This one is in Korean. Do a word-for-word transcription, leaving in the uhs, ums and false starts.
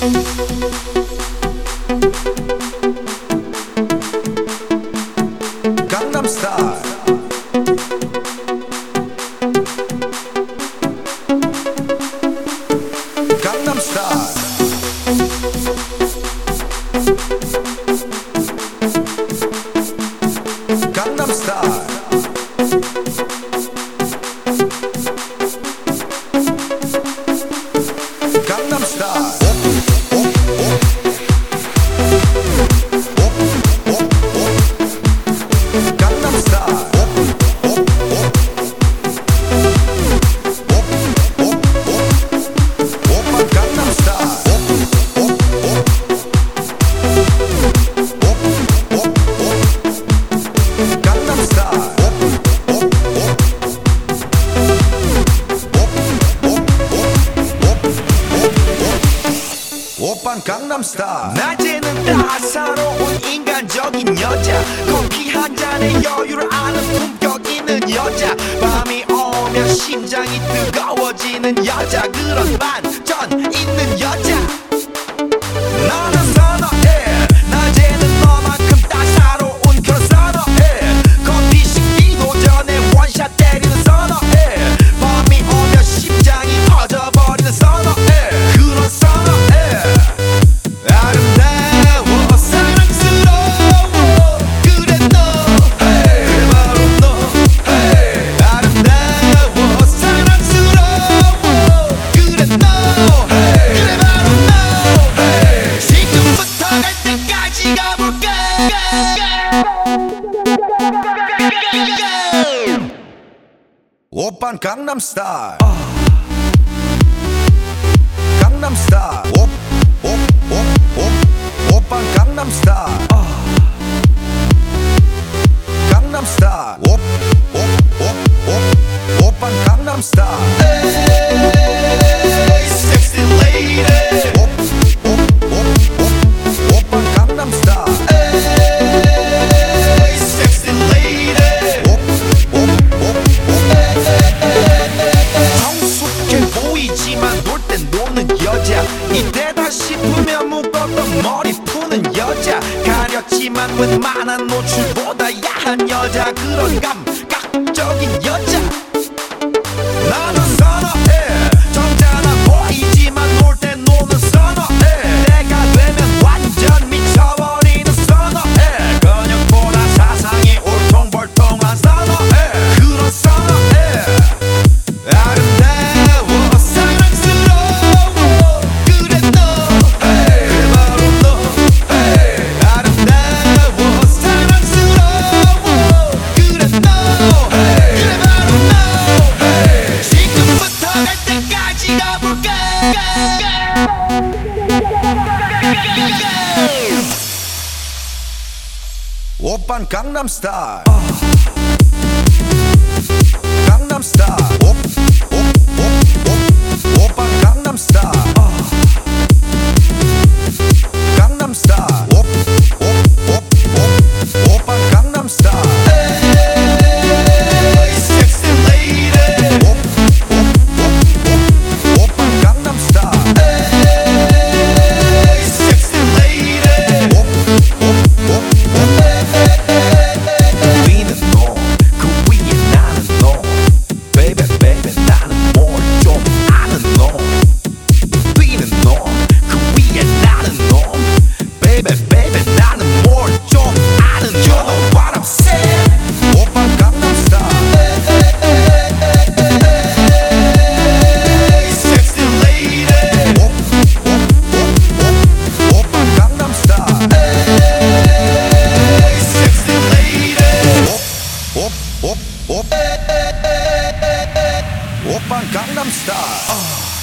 Gangnam Style. Gangnam Style. Gangnam Style. Gangnam Style. 오빤 강남스타일. 낮에는 따사로운 인간적인 여자, 커피 한 잔에 여유를 아는 품격 있는 여자, 밤이 오면 심장이 뜨거워지는 여자, 그런 반전 있는 여자 나는 선호해. 낮에는 너만큼 따사로운 그런 선호해. 커피 식기도 전에 원샷 때리는 선호해. 밤이 오면 심장이 터져버리는 선호해. 그런 선호해. 아름다워 사랑스러워 그래 너 그래 바로 너 아름다워 사랑스러워 그래 너 그래 바로 너 지금부터 갈 때까지 가볼까. 오빤 강남스타일. 강남스타일. 오, 오, 오, 오. 오빤 강남스타일. 강남스타일. 오, 오, 오, 오. 오빤 강남스타일. Hey, sexy lady. 오, 오, 오, 오. 오빤 강남스타일. Hey, sexy lady. 오, 오, 오, 오. 성숙해 보이지만 놀 땐 노는 여자, 이때다 싶으면 묶었던 머리 푸는 여자, 가렸지만 웬만한 노출보다 야한 여자, 그런 감각적인 여자 나는 선호해. 점잖아 보이지만 놀 땐 노는 선호해. 내가 되면 완전 미쳐버리는 선호해. 근육보다 사상이 울퉁불퉁한 선호해. 그런 선호해. 아름다워 사랑스러워 그래 너 그래 바로 너 아름다워 사랑스러워 그래 너 그래 바로 너 지금부터 갈 때까지 가볼까. 오빤 강남스타일. 강남스타일. 오, 오, 오, 오. 오빤 강남스타일. 강남스타일. 오, 오, 오, 오. 오빤 강남스타일. Hey, sexy lady. 오, 오, 오, 오. 오빤 강남스타일. Hey, sexy lady. 오, 오, 오, 오. 위는 너, 그 위에 나는 너. Baby, baby, 나는 뭘 좀 아는 너. 위는 너, 그 위에 나는 너. Baby, baby, 나는 뭘 좀 아는 너. You know what I'm saying? 오빤 강남스타일. Hey, sexy lady. 오, 오, 오, 오. 오빤 강남스타일. Hey, sexy lady. 오, 오, 오, 오. 오빤 강남스타일.